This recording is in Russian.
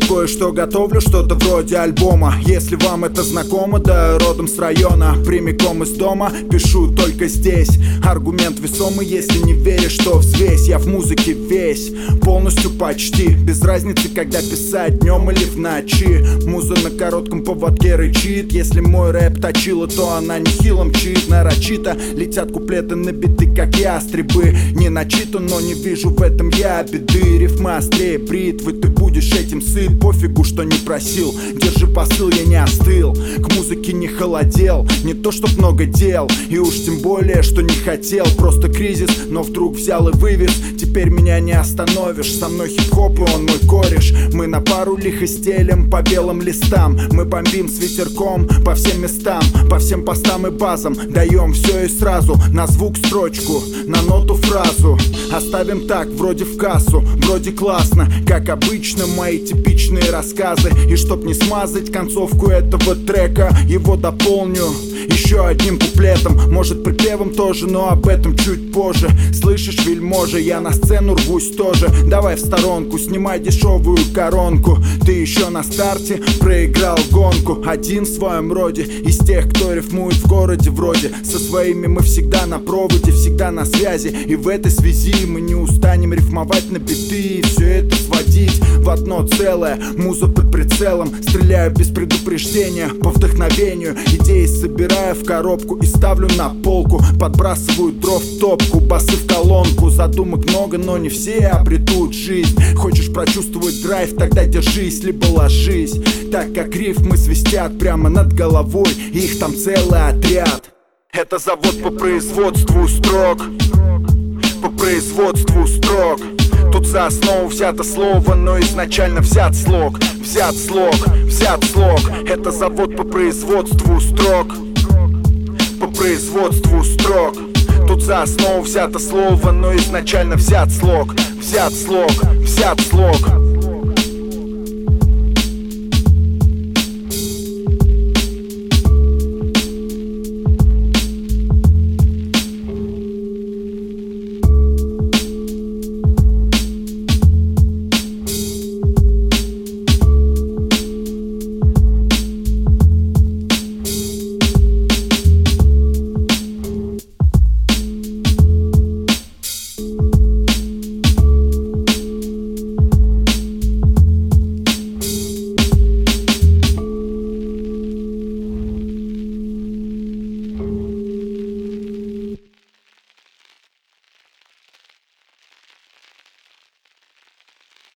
кое-что готовлю, что-то вроде альбома. Если вам это знакомо, да родом с района, прямиком из дома, пишу только здесь. Аргумент весомый, если не веришь, что взвесь. Я в музыке весь, полностью почти. Без разницы, когда писать, днем или в ночи. Муза на коротком поводке рычит. Если мой рэп точила, то она нехило мчит. Нарочито летят куплеты на биты, как ястребы. Не начитан, но не вижу в этом я беды. Рифма острее бритвы, ты будешь этим сыт. Пофигу, что не просил, держи посыл, я не остыл. К музыке не холодел, не то чтоб много дел, и уж тем более, что не хотел. Просто кризис, но вдруг взял и вывез. Теперь меня не остановишь, со мной хип-хоп и он мой кореш. Мы на пару лихо стелем по белым листам. Мы бомбим с ветерком по всем местам, по всем постам и базам. Даем все и сразу, на звук строчку, на ноту фразу. Оставим так, вроде в кассу, вроде классно, как обычно мои типичные рассказы. И чтоб не смазать концовку этого трека, его дополню еще одним куплетом, может припевом тоже, но об этом чуть позже. Слышишь, вельможа, я на сцену рвусь тоже. Давай в сторонку, снимай дешевую коронку. Ты еще на старте проиграл гонку. Один в своем роде, из тех, кто рифмует в городе вроде. Со своими мы всегда на проводе, всегда на связи. И в этой связи мы не устанем рифмовать на биты и все это сводить в одно целое. Муза под прицелом, стреляю без предупреждения, по вдохновению. Идеи собираю в коробку и ставлю на полку. Подбрасываю дров в топку, басы в колонку. Задумок много, но не все обретут жизнь. Хочешь прочувствовать драйв, тогда держись, либо ложись. Так как рифмы свистят прямо над головой, их там целый отряд. Это завод по производству строк, по производству строк. Тут за основу взято слово, но изначально взят слог. Взят слог, взят слог. Это завод по производству строк, по производству строк. Тут за основу взято слово, но изначально взят слог. Взят слог, взят слог.